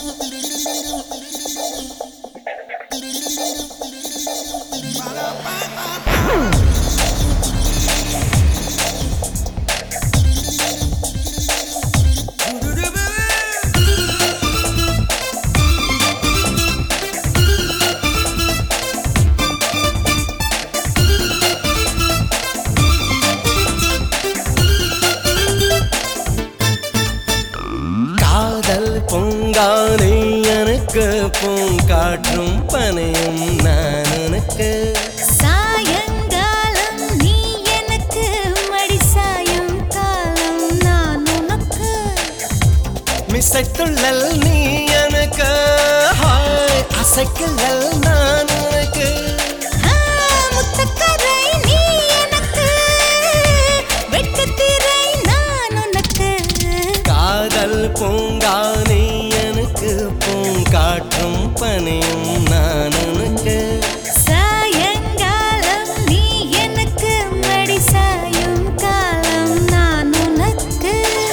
பொங்கானை எனக்கு பூங்காற்றும் பனையும் நான் உனக்கு சாயங்காலம் நீ எனக்கு மடி சாயும் காலம் நான் உனக்கு மிசைத்துள்ளல் நீ எனக்கு அசைக்கல் நான் உனக்கு முத்தக்கரை நீ எனக்கு வெட்டுத்திரை நான் உனக்கு காதல் பூங்கானை எனக்கு பூங்காற்றும் பனையும் நான் உனக்கு சாயங்காலம் நீ எனக்கு மடி சாயும் காலம் நான் உனக்கு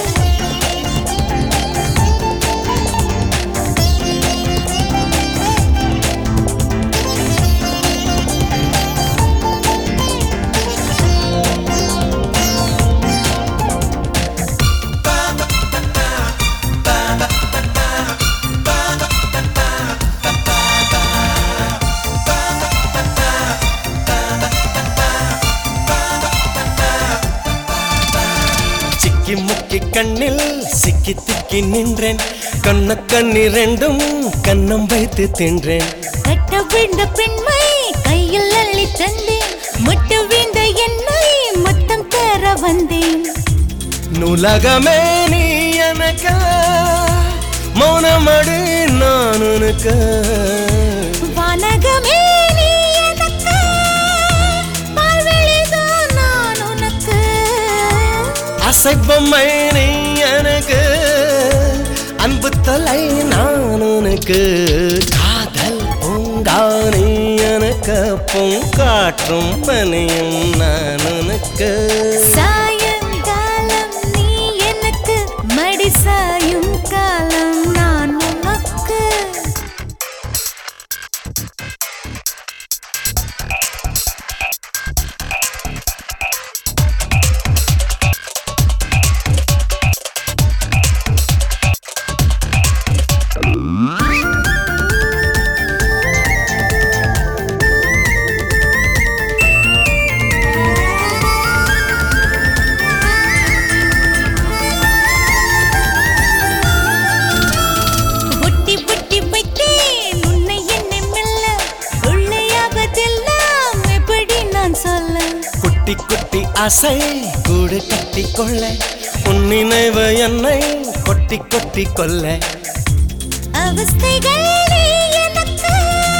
சிக்கி முக்கி கண்ணில் சிக்கி திக்கி நின்றேன் கண்ண கண்ணிரண்டும் கண்ணம் வைத்து தின்றேன் கட்ட விழுந்த பெண்மை கையில் அள்ளி தந்தேன் முட்டு வீழ்ந்த என்னை முத்தம் தர வந்தேன் நூலகமே நீ எனக்கு மௌனமடு நான் உனக்கு வானகமே நீ எனக்கு பால்வெளிதான் நான் உனக்கு அசைப்பம்மை நீ எனக்கு அன்பு தலை நான் உனக்கு காதல் பூங்கானை எனக்கு பூங்காற்றும் பனையும் நான் உனக்கு சாயங்காலம் நீ எனக்கு மடி சாயும் காலம் நான் உனக்கு ஒட்டி ஒட்டி வைத்தேன் உன்னை என்னை மெல்ல உள்ளையாவதெல்லாம் எப்படி நான் சொல்ல குட்டி குட்டி ஆசை கூடு கட்டி கொள்ள உன் நினைவு என்னை கொட்டி கொட்டி கொள்ள அவஸ்தைகள் நீ எனக்கு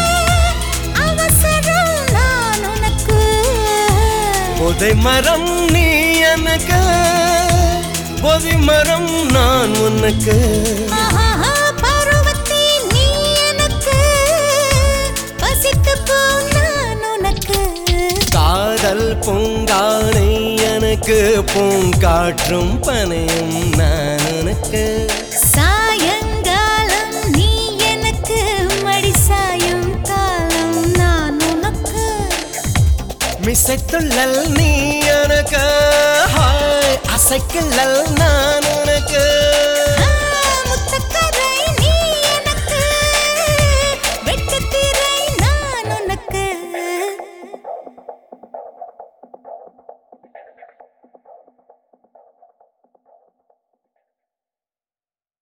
அவசரம் நான் உனக்கு போதை மரம் நீ எனக்கு போதை மரம் நான் உனக்கு ஆஹா, பருவத்தி நீ எனக்கு பசித்து போ நான் உனக்கு காதல் பூங்கானை எனக்கு பூங்காற்றும் பனையும் நான் உனக்கு சாயங்காலம் நீ எனக்கு மடி சாயும் காலம் நான் உனக்கு மிசைத்துள்ளல் நீ எனக்கு அசைக்கல் நான் உனக்கு